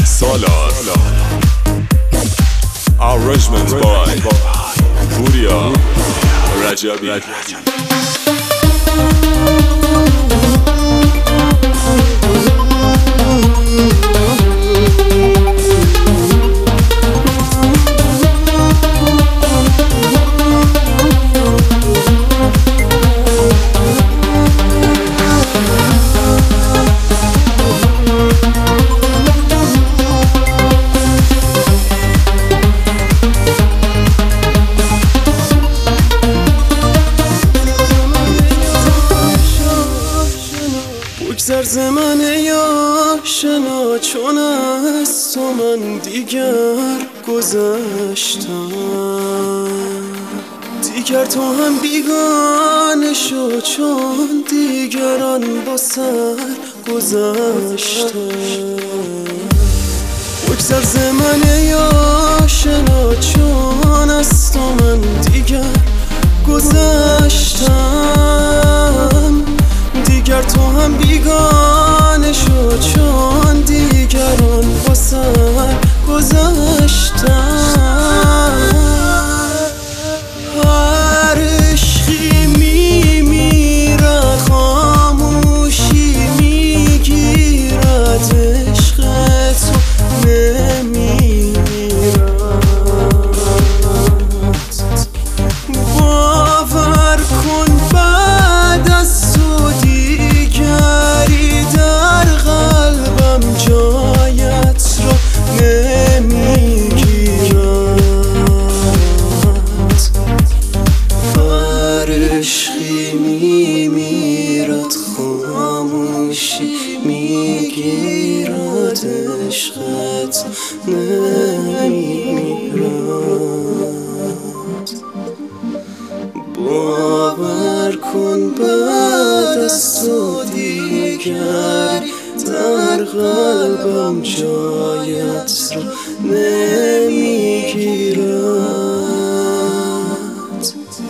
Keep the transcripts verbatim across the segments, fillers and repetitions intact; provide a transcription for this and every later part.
Solar. Arrangement by Puria Rajabi. بگذر ز من ای آشنا، چون از تو من دیگر گذشتم. دیگر تو هم بیگانه شو، چون دیگران با سر گذشتم. بگذر ز من ای آشنا، چون از تو من دیگر گذشتم. دیگر تو هم بیگانه شو، چون دیگران با سر گذشتن. هر عشقی میمیرد، خاموشی میگیرد، عشق تو نمیمیرد. باور کن بعد از تو دیگری در قلبم جایت رو نمیگیرد. هر عشقی میمیرد، خاموشی میگیرد، عشقت نمیمیرد. باور کن بعد از تو دیگری در قلبم جایت رو نمیگیرد.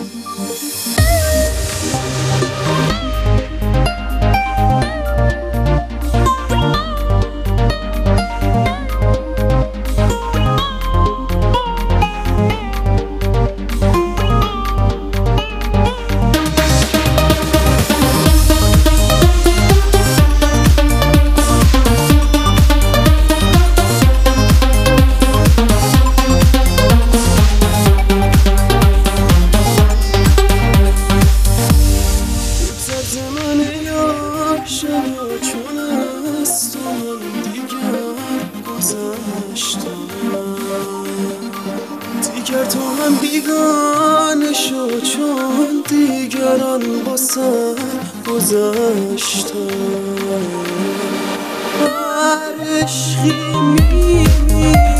چون از تو من دیگر گذشتم. دیگر تو هم بیگانه شو، چون دیگران با سر گذشتم. هر عشقی میمیرد،